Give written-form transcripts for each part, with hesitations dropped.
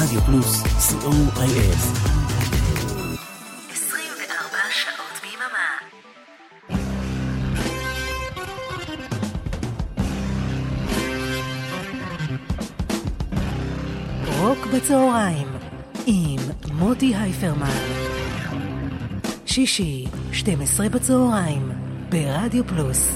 רדיו פלוס, co.il. 24 שעות ביממה. רוק בצהריים עם מוטי הייפרמן. שישי, 12 בצהריים, ברדיו פלוס.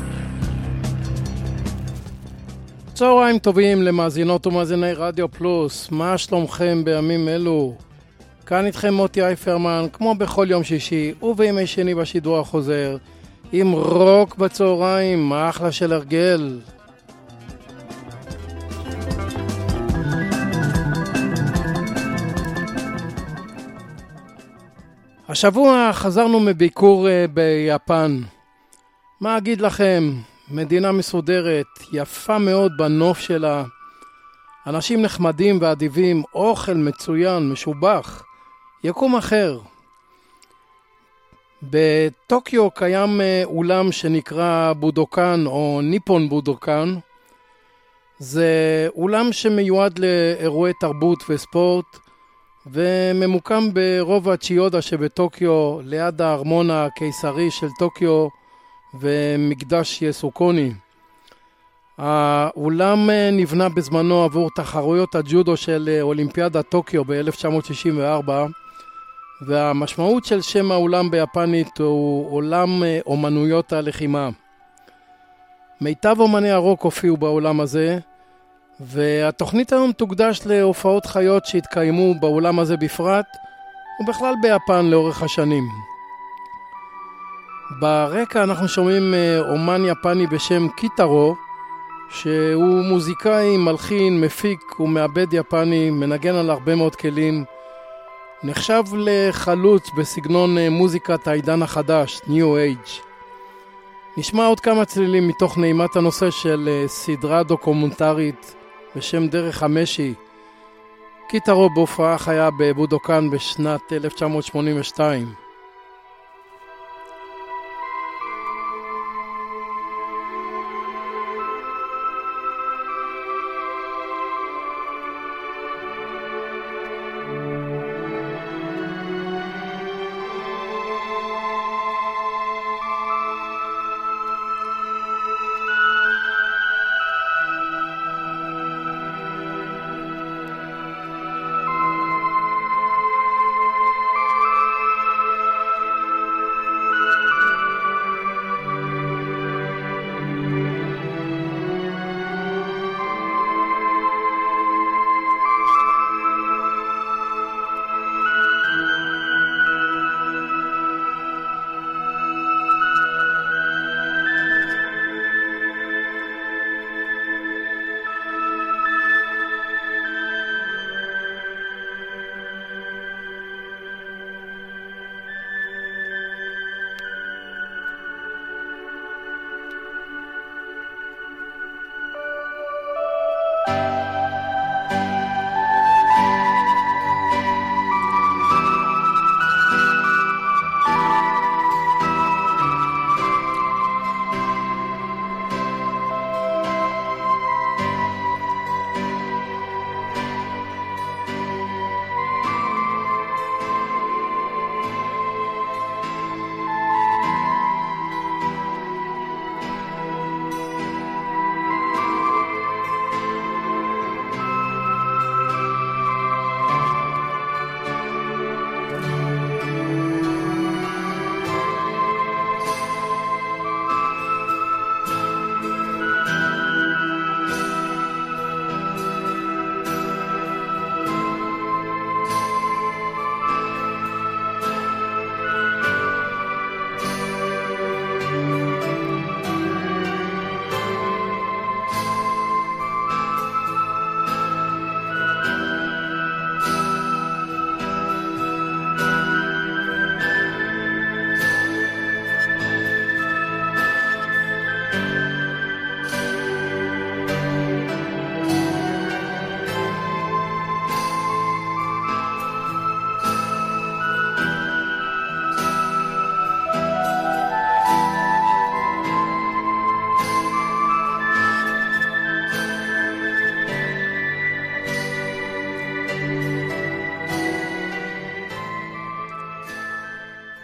צהריים טובים למאזינות ומאזיני רדיו פלוס, מה שלומכם בימים אלו? כאן איתכם מוטי הייפרמן, כמו בכל יום שישי ובימי שני בשידור החוזר, עם רוק בצהריים, אחלה של הרגל. השבוע חזרנו מביקור ביפן. מה אגיד לכם? מדינה מסודרת, יפה מאוד בנוף שלה, אנשים נחמדים ואדיבים, אוכל מצוין, משובח, יקום אחר. בטוקיו קיים אולם שנקרא בודוקן או ניפון בודוקן. זה אולם שמיועד לאירועי תרבות וספורט, וממוקם ברובע צ'יודה שבטוקיו, ליד הארמון הקיסרי של טוקיו ומקדש יסוקוני. האולם נבנה בזמנו עבור תחרויות הג'ודו של אולימפיאדת טוקיו ב-1964, והמשמעות של שם האולם ביפנית הוא עולם אומנויות הלחימה. מיטב אומני הרוק הופיעו באולם הזה, והתוכנית היום תוקדש להופעות חיות שהתקיימו באולם הזה בפרט, ובכלל ביפן לאורך השנים. ברקע אנחנו שומעים אומן יפני בשם קיטארו, שהוא מוזיקאי, מלחין, מפיק ומעבד יפני, מנגן על הרבה מאוד כלים. נחשב לחלוץ בסגנון מוזיקת העידן החדש, New Age. נשמע עוד כמה צלילים מתוך נעימת הנושא של סדרה דוקומנטרית בשם דרך המשי. קיטארו בהופעה חיה בבודוקן בשנת 1982.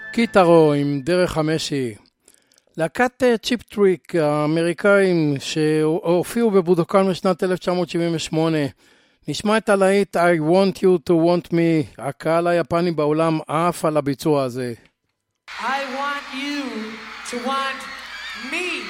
קיטרו עם דרך המשי. להקת צ'יפ טריק האמריקאים שהופיעו בבודוקן משנת 1978. נשמע את הלהיט I want you to want me. הקהל היפני בעולם עף על הביצוע הזה. I want you to want me.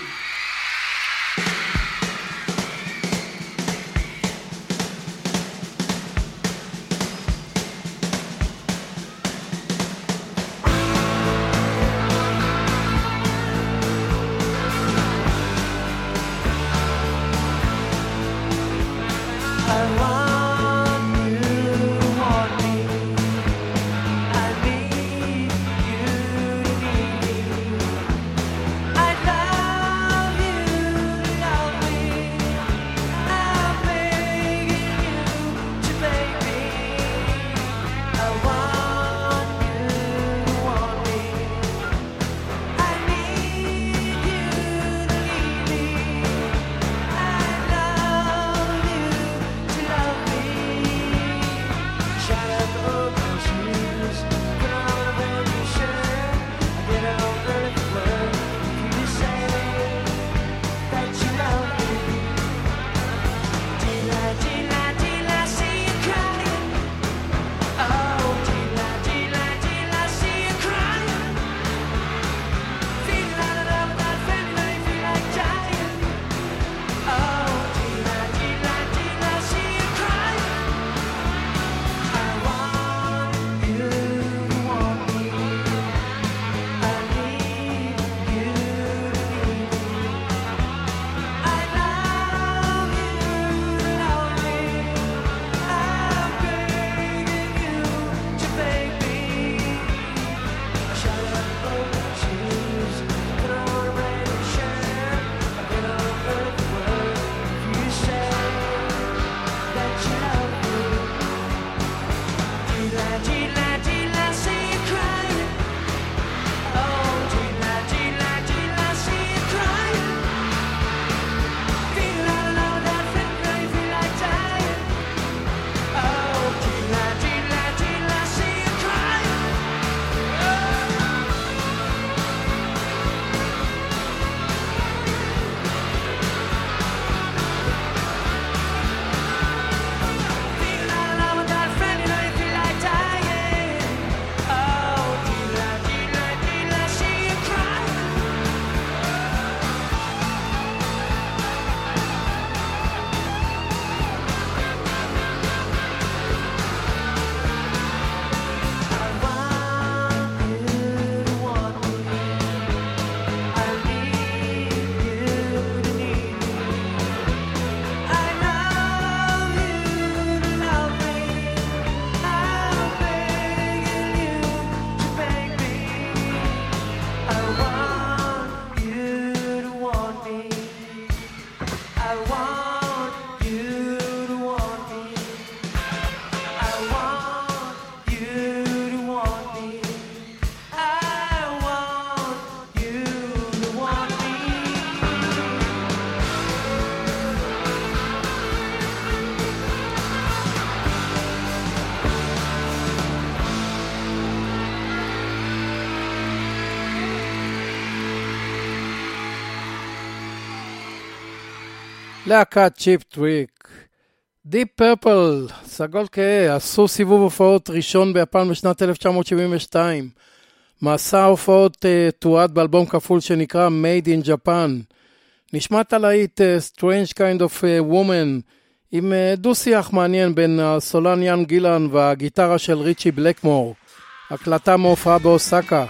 להקת צ'יפ טריק. דיפ פרפל, סגול כהה, עשו סיבוב הופעות ראשון ביפן בשנת 1972. מסע ההופעות תועד באלבום כפול שנקרא Made in Japan. נשמעת הלהיט Strange Kind of Woman, עם דו-שיח מעניין בין הסולן יאן גילן והגיטרה של ריצ'י בלקמור. הקלטה מהופעה באוסקה.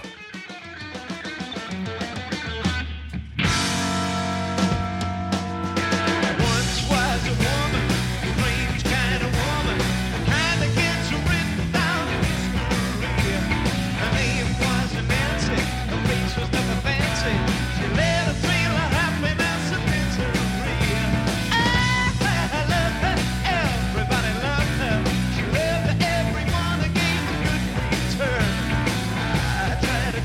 Try to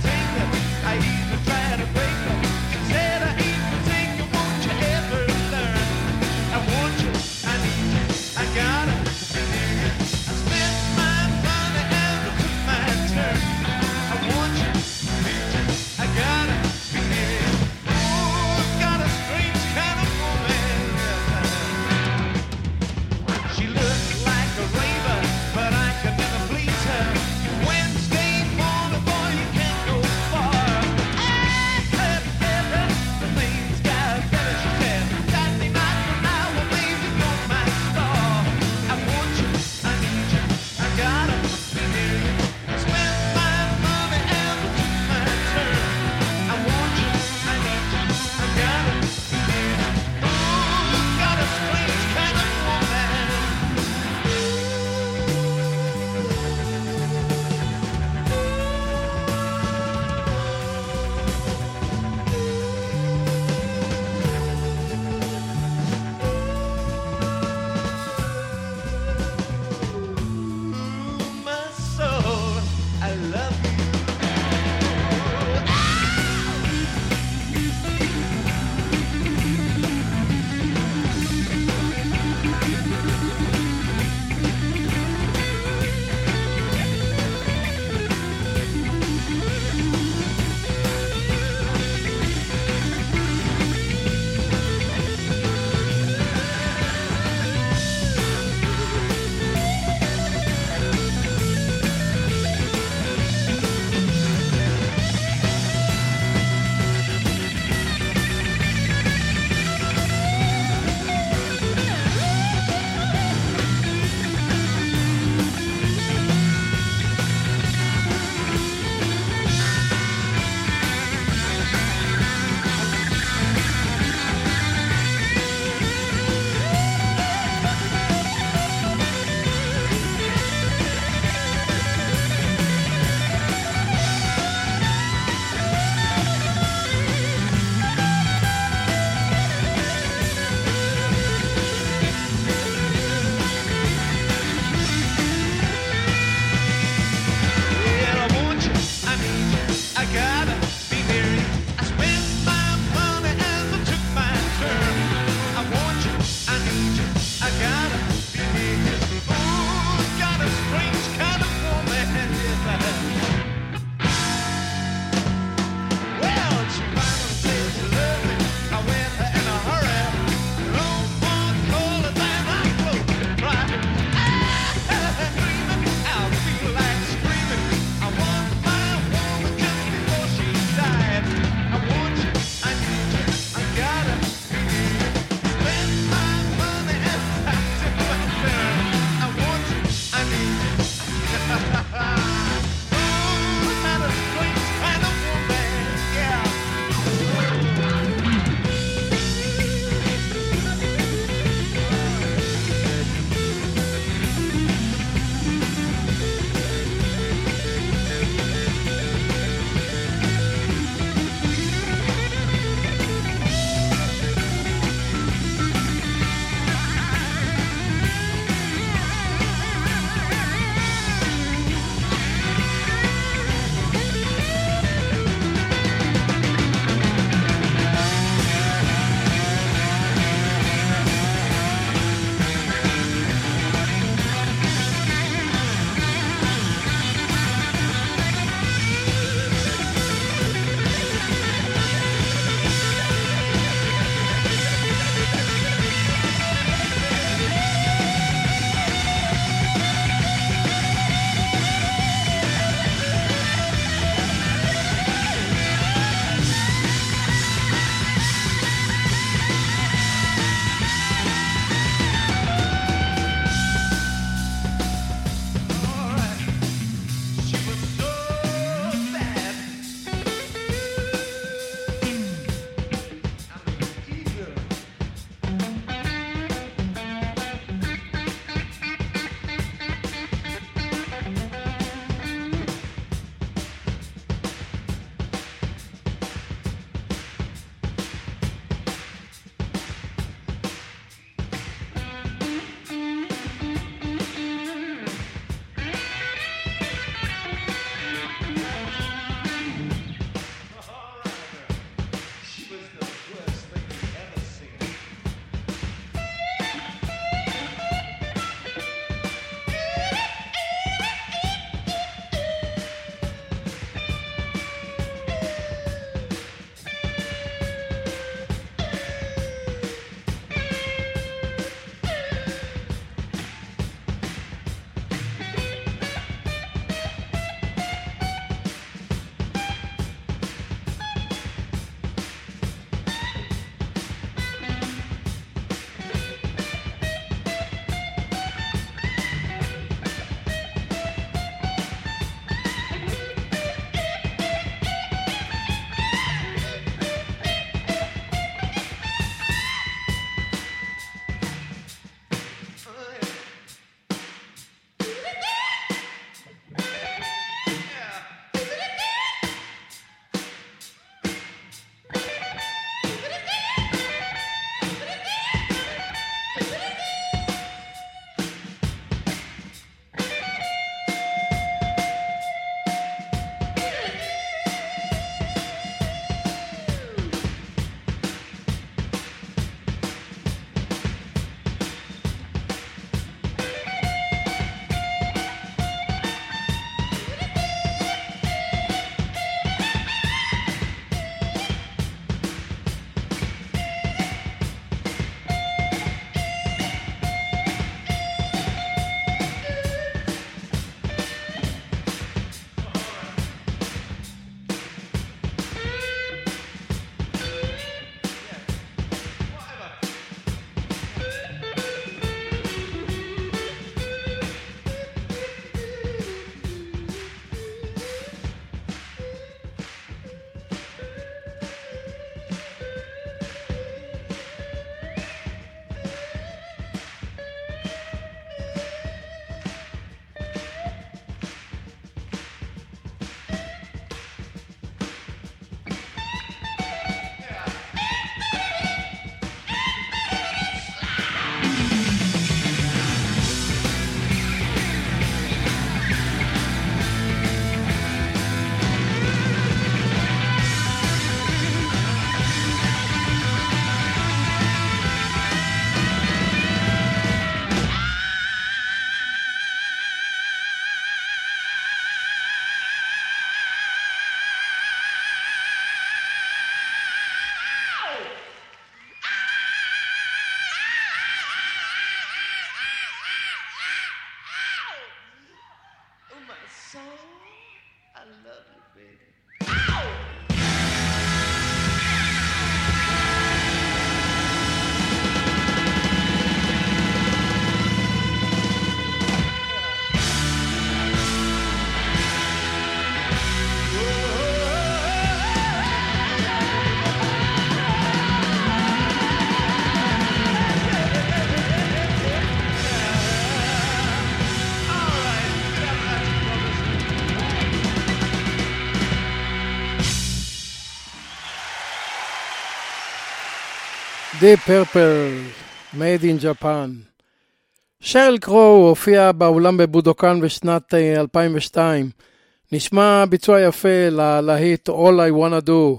Deep Purple, Made in Japan. שריל קרו הופיע באולם בבודוקן בשנת 2002. נשמע ביצוע יפה ללהיט All I Wanna Do.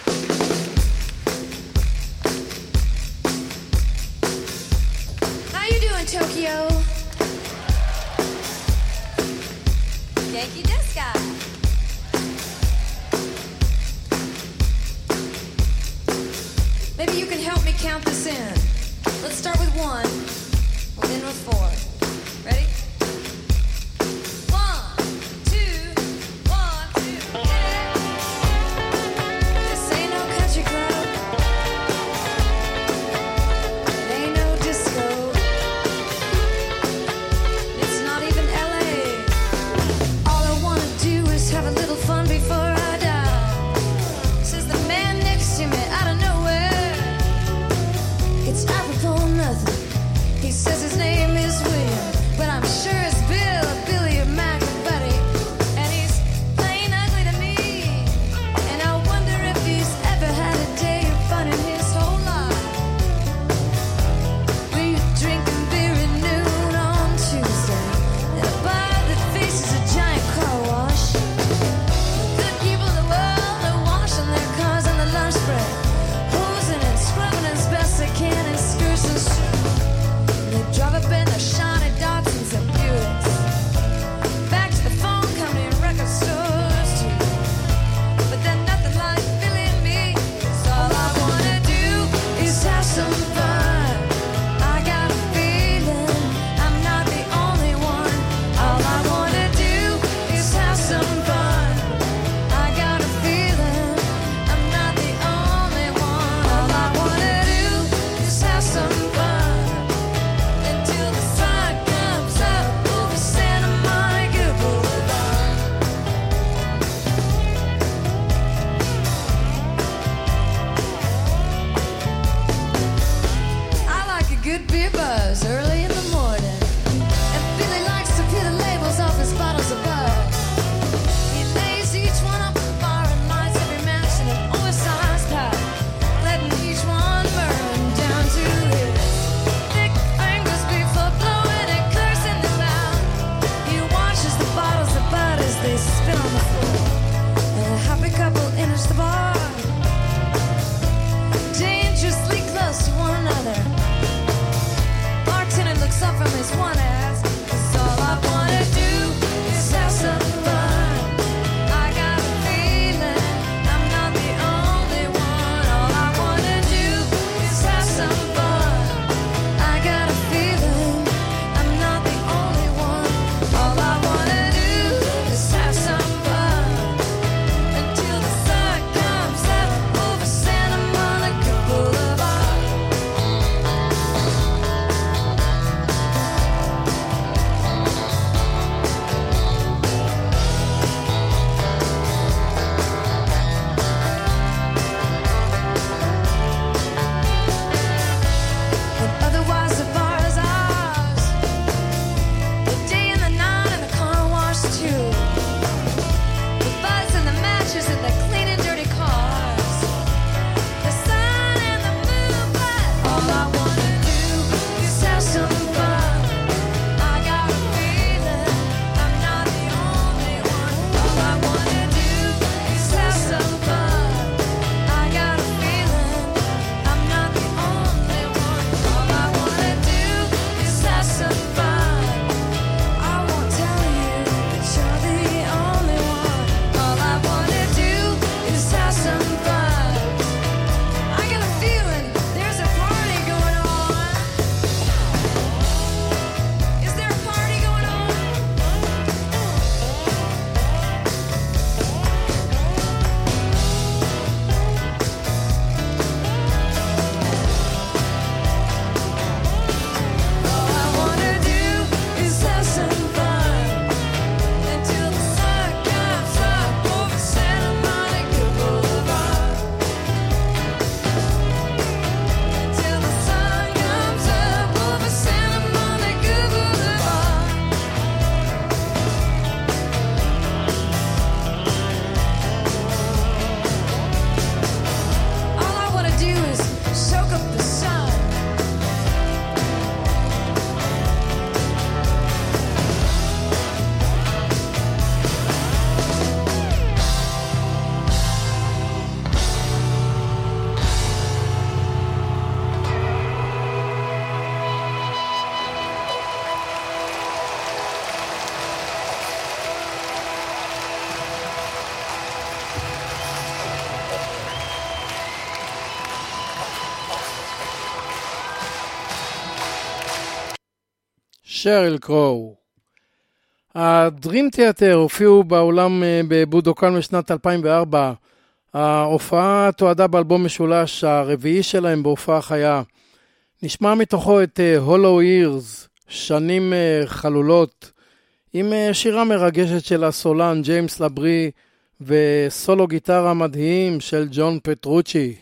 How you doing, Tokyo? Yankee Disco. Maybe you can help me count this in. Let's start with 1, we'll end with 4. Ready? 1, 2, 1, 2, yeah. This ain't no country club. It ain't no disco. It's not even LA. All I wanna do is have a little fun before I die. Says the man next to me out of nowhere. It's apropos nothing. He says his name is William, but I'm sure it's Bill, Billy or Mac or Buddy. And he's plain ugly to me. And I wonder if he's ever had a day of fun in his whole life. We were drinking beer at noon on Tuesday at a bar that faces a giant car wash. The good people of the world are washing their cars on the lunch break, hosing and scrubbing as best they can, excursions שריל קרו. הדרים תיאטר הופיעו בעולם בבודוקן בשנת 2004. ההופעה תועדה באלבום משולש הרביעי שלהם בהופעה חיה. נשמע מתוכו את הולו אירס, שנים חלולות, עם שירה מרגשת של הסולן ג'יימס לברי וסולו גיטרה מדהים של ג'ון פטרוצ'י.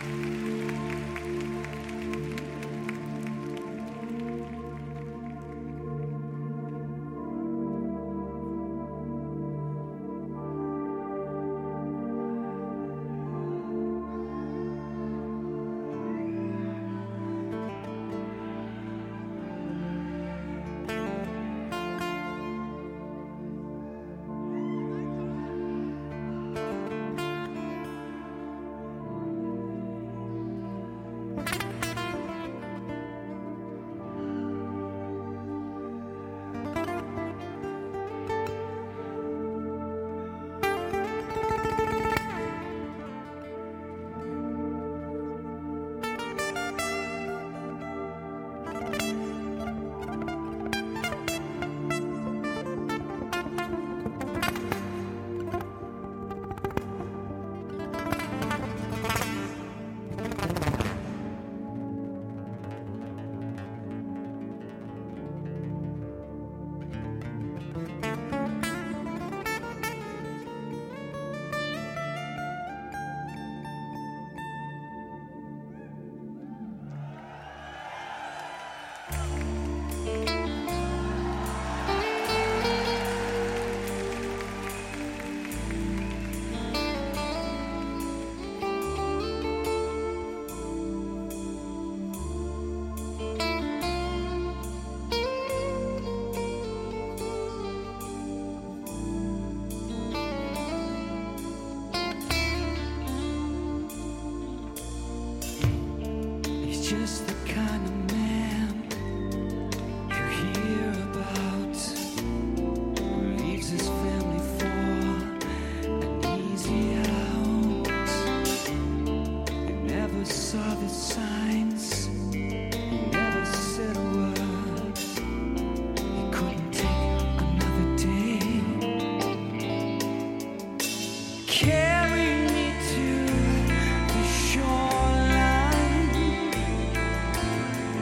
Just the kind of man you hear about, who leaves his family for an easy out. You never saw the signs, you never said a word, you couldn't take another day. Carry me to the shoreline.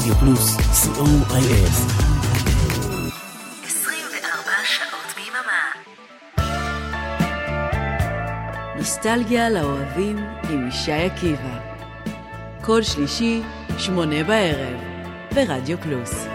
רדיו פלוס, co.il. 24 שעות ביממה. נוסטלגיה לאוהבים עם ישי עקיבא. כל שלישי, 8 בערב, ברדיו פלוס.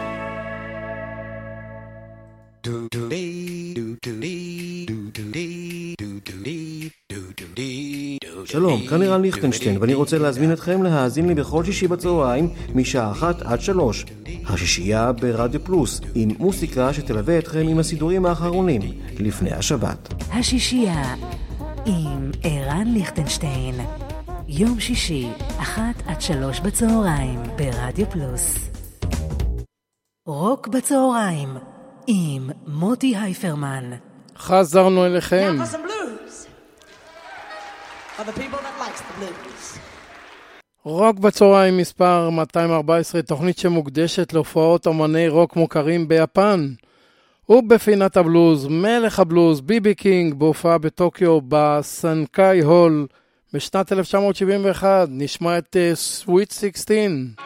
שלום, כאן אירן ליכטנשטיין, ואני רוצה להזמין אתכם להאזין לי בכל שישי בצהריים משעה 1 עד 3. השישייה ברדיו פלוס, עם מוסיקה שתלווה אתכם עם הסידורים האחרונים לפני השבת. השישייה עם אירן ליכטנשטיין. יום שישי, 1 עד 3 בצהריים, ברדיו פלוס. רוק בצהריים, עם מוטי הייפרמן. חזרנו אליכם. Now for some blues. For the people that likes the blues. רוק בצהריים מספר 214, תוכנית שמוקדשת להופעות אומני רוק מוכרים ביפן. ובפינת הבלוז, מלך הבלוז, ביבי קינג, בהופעה בטוקיו בסנקאי הול בשנת 1971. נשמע את Sweet 16.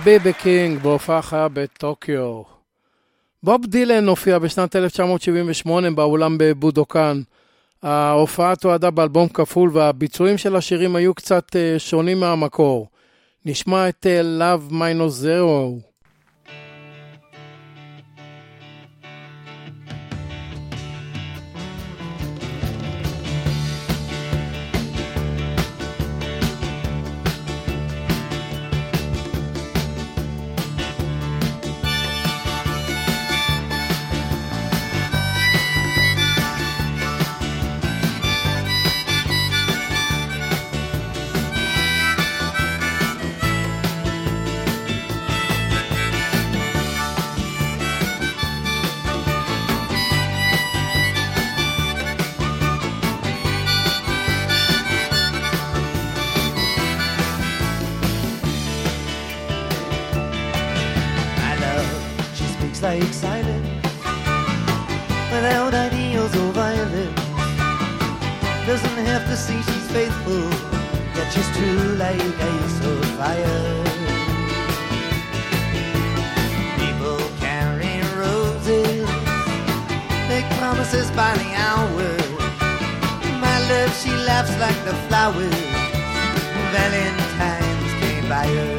ביבי קינג בהופעה חיה בטוקיו. בוב דילן הופיע בשנת 1978 באולם בבודוקן. ההופעה תועדה באלבום כפול והביצועים של השירים היו קצת שונים מהמקור. נשמע את Love Minus Zero. Like silence without ideals or violence. Doesn't have to see she's faithful, yet she's true like ice or fire. People carry roses, make promises by the hour. My love, she laughs like the flowers Valentine's came by her.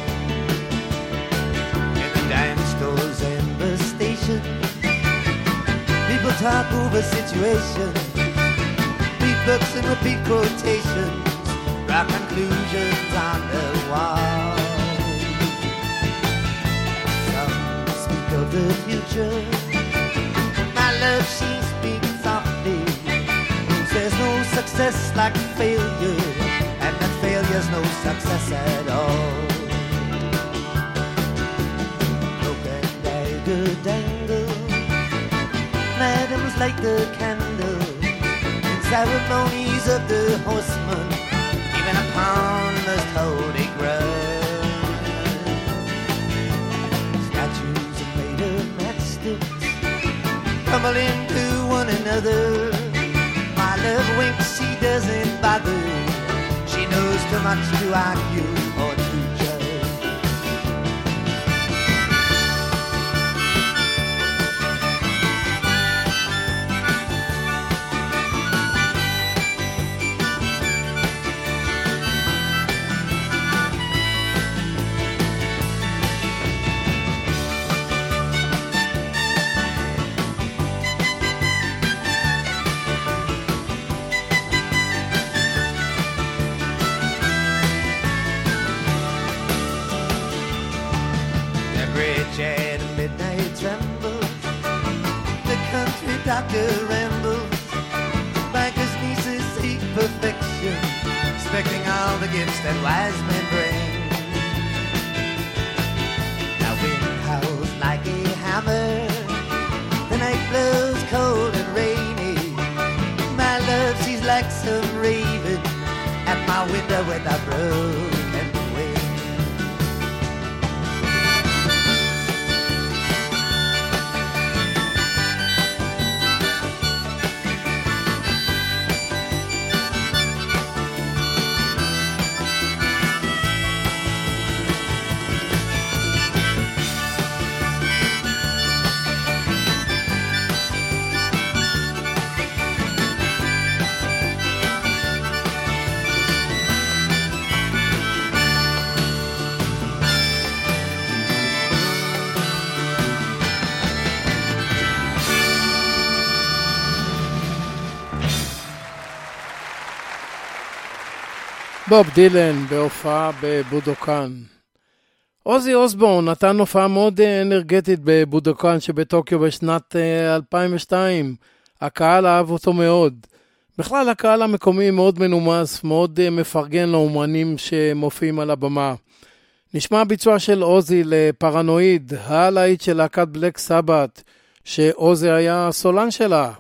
In the dime stores and the station, people talk over situations, read books and repeat quotations, draw conclusions on the wall. Some speak of the future, my love, she speaks softly. There's no success like failure, and that failure's no success at all. Dangle, madams light the candle in ceremonies of the horseman, even upon most holy ground. Statues are made of matchsticks, crumble into one another. My love winks, she doesn't bother. She knows too much to argue or to judge. Doctor rambles, banker's nieces seek perfection, expecting all the gifts that wise men bring. Now wind howls like a hammer, the night blows cold and rainy. My love, she's like some raven at my window with a broken wing. בוב דילן בהופעה בבודוקן. עוזי אוסבורן נתן הופעה מאוד אנרגטית בבודוקן שבטוקיו בשנת 2002. הקהל אהב אותו מאוד. בכלל הקהל המקומי מאוד מנומס, מאוד מפרגן לאומנים שמופיעים על הבמה. נשמע ביצוע של עוזי לפרנואיד, הלהיט של להקת בלק סבת, שעוזי היה סולן שלה.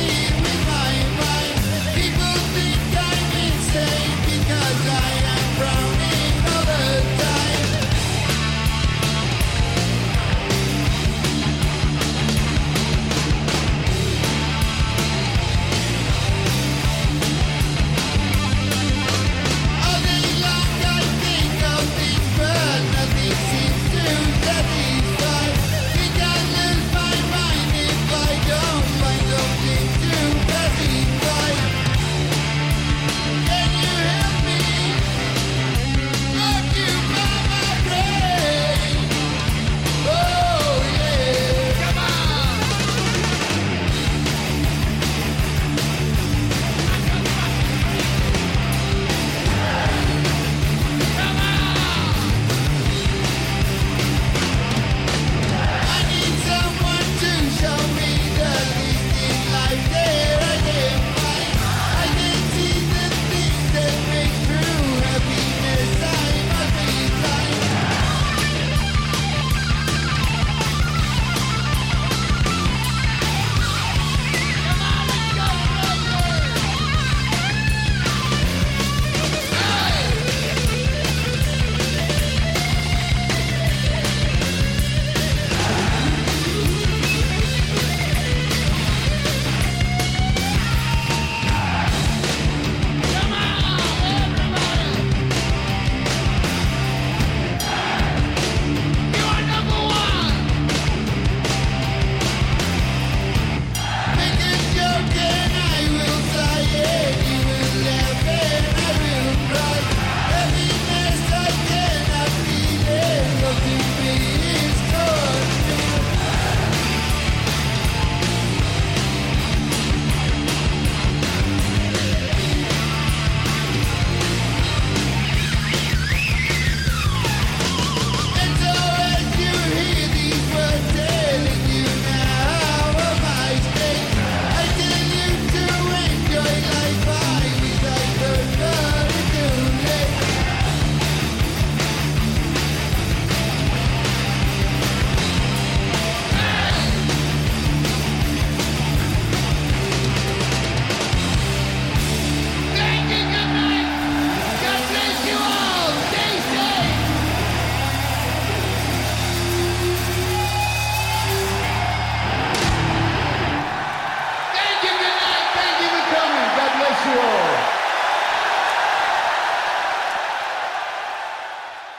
Because I am proud.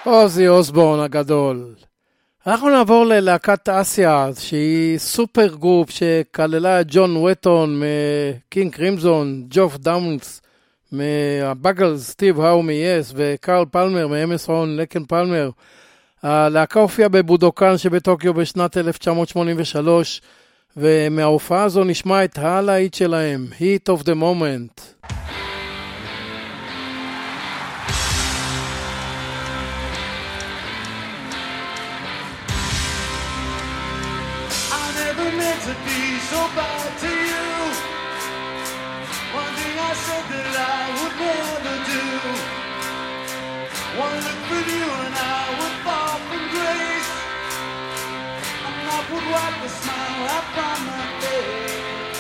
עוזי אוסבורן הגדול. אנחנו נעבור ללהקת אסיה, שהיא סופר גרופ שכללה את ג'ון ווטון מקינג קרימזון, ג'וף דאונס מהבאגלס, סטיב האו מ-Yes וקרל פלמר מאמסון לקן פלמר. הלהקה הופיעה בבודוקן שבטוקיו בשנת 1983, ומההופעה הזו נשמע את הלהיט שלהם, Heat of the Moment. To be so bad to you. One thing I said that I would never do. One look with you and I would fall from grace. A mop would wipe the smile out from my face.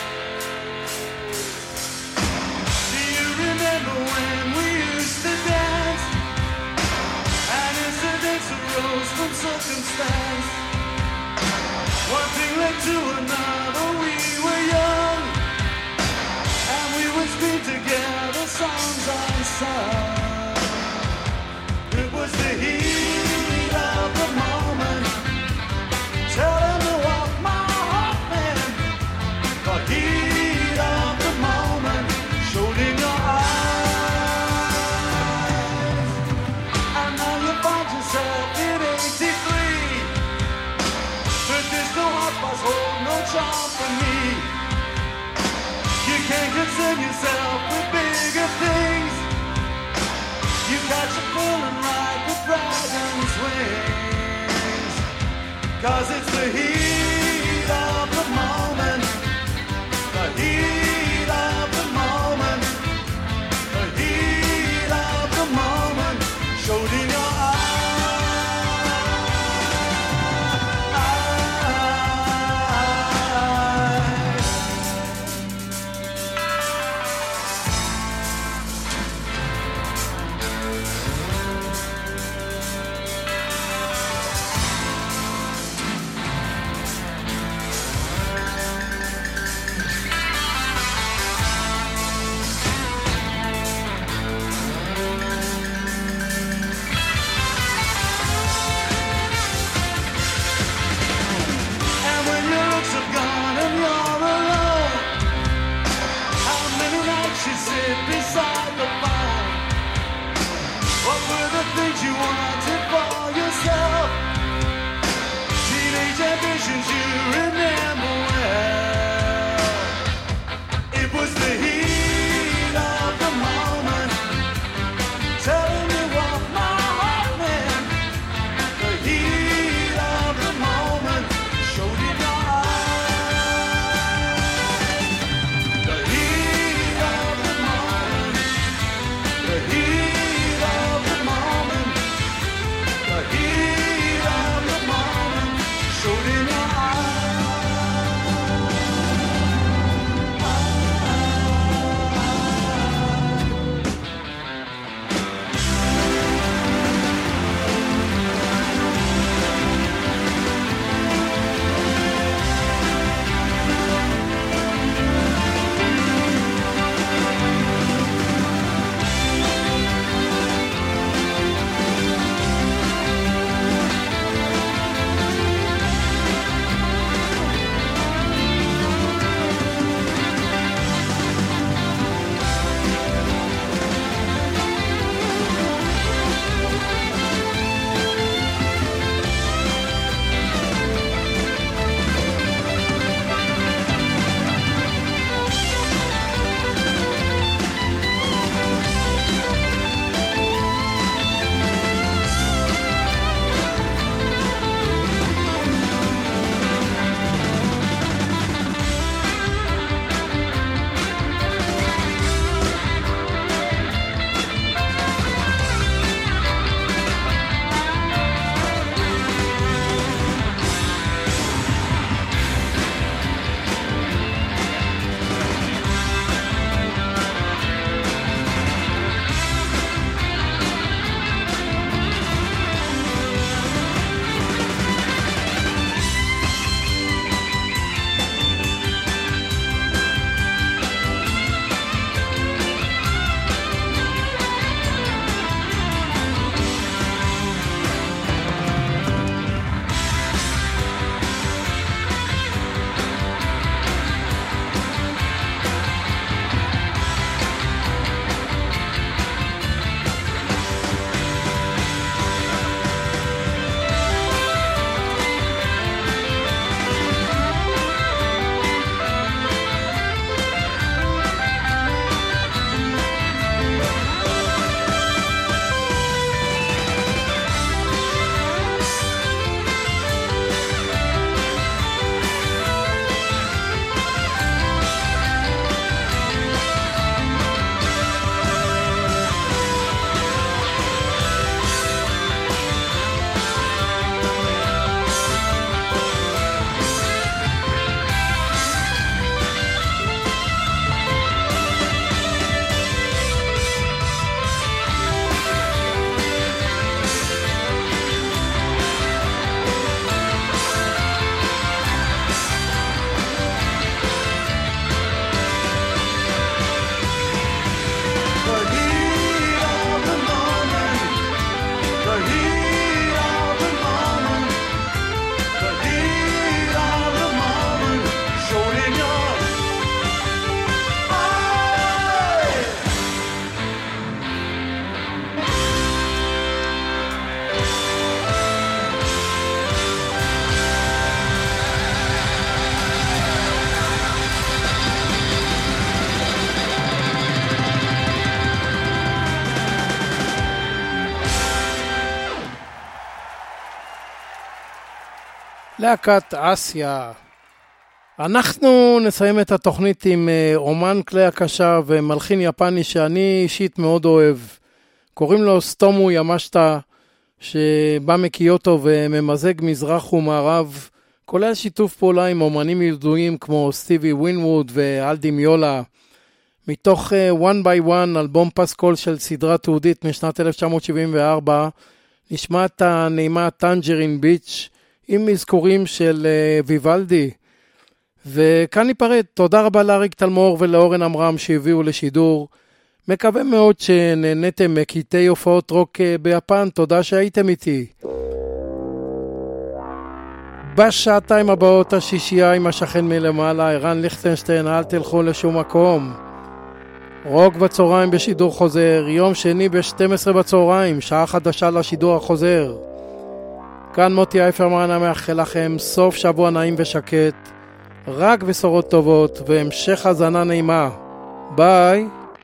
Do you remember when we used to dance? And incidents arose from circumstance. One thing led to another, we were young, and we would scream together songs unsung. It was the heat of the moment, telling me what my heart meant. The heat of the moment showed in your eyes. And now you find yourself in 83. But there's no hot bus, hold no charm for me. You can't concern yourself with bigger things. You catch a feeling right with dragon's wings. 'Cause it's the heat of the moment. The heat of the moment. The heat of the moment showed in your eyes. להקת אסיה. אנחנו נסיים את התוכנית עם אומן כלי הקשה ומלחין יפני שאני אישית מאוד אוהב. קוראים לו סטומו ימשטה, שבא מקיוטו וממזג מזרח ומערב, כולל שיתוף פעולה עם אומנים ידועים כמו סטיבי ווינווד ואלדי מיולה. מתוך One by One, אלבום פסקול של סדרה תעודית משנת 1974, נשמע את הנעימה טנג'רין ביץ' עם מזכורים של ויוולדי. וכאן ניפרד, תודה רבה לאריק תלמור ולאורן אמרם שהביאו לשידור. מקווה מאוד שנהנתם מקטעי הופעות רוק ביפן, תודה שהייתם איתי. בשעתיים הבאות השישייה עם השכן מלמעלה, ערן ליכטנשטיין, אל תלכו לשום מקום. רוק בצהריים בשידור חוזר, יום שני ב-12 בצהריים, שעה חדשה לשידור החוזר. כאן מוטי אייפרמן המאחל לכם סוף שבוע נעים ושקט, רק בשורות טובות והמשך הזנה נעימה. ביי.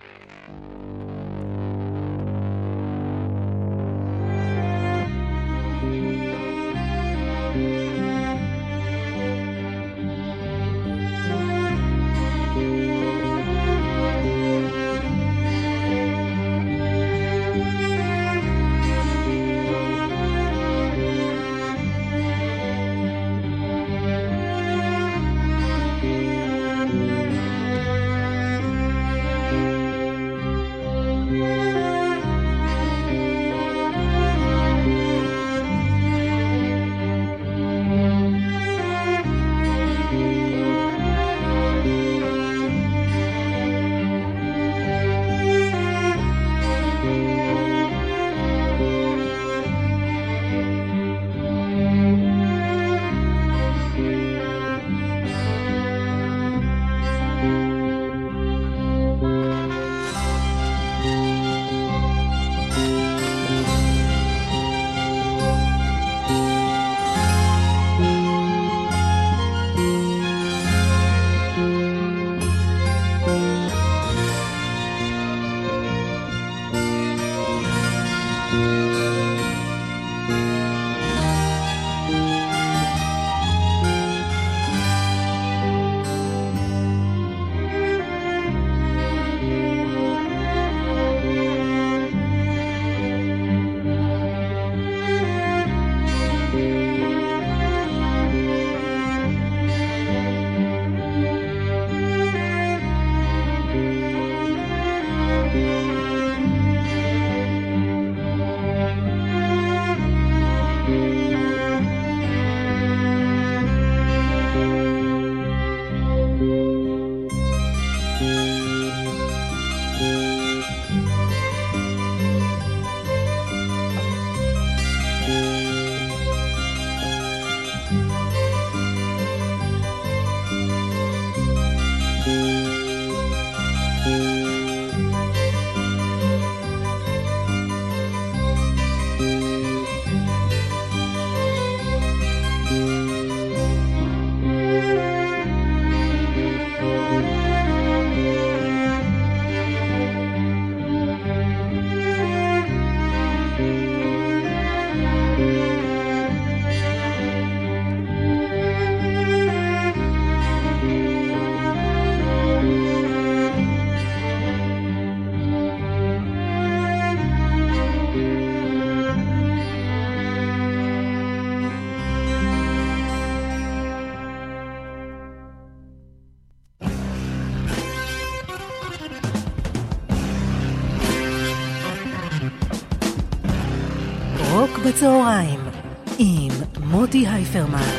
בצהריים עם מוטי הייפרמן.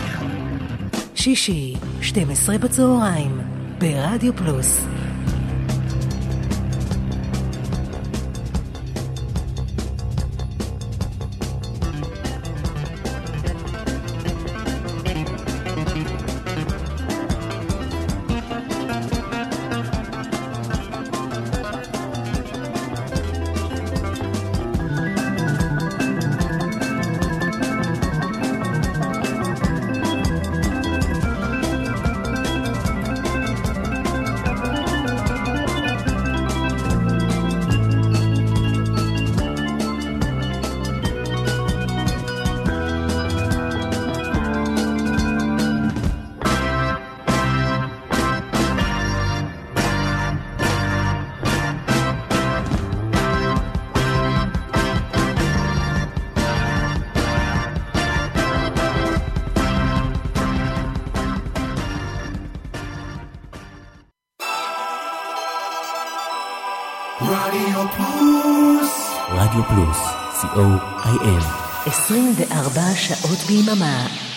שישי 12 בצהריים ברדיו פלוס. רדיו פלוס. רדיו פלוס, co.il 24 שעות ביממה.